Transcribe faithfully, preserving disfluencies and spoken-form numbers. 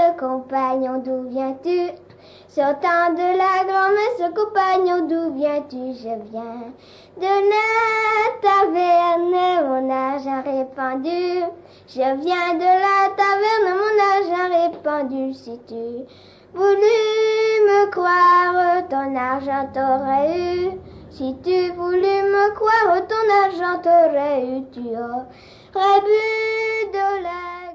compagnon, d'où viens-tu? Sortant de la grand-messe, compagnon, d'où viens-tu? Je viens de la taverne, mon argent répandu. Je viens de la taverne, mon argent répandu. Si tu voulus me croire, ton argent t'aurais eu. Si tu voulus me croire, ton argent t'aurais eu. Tu aurais bu de la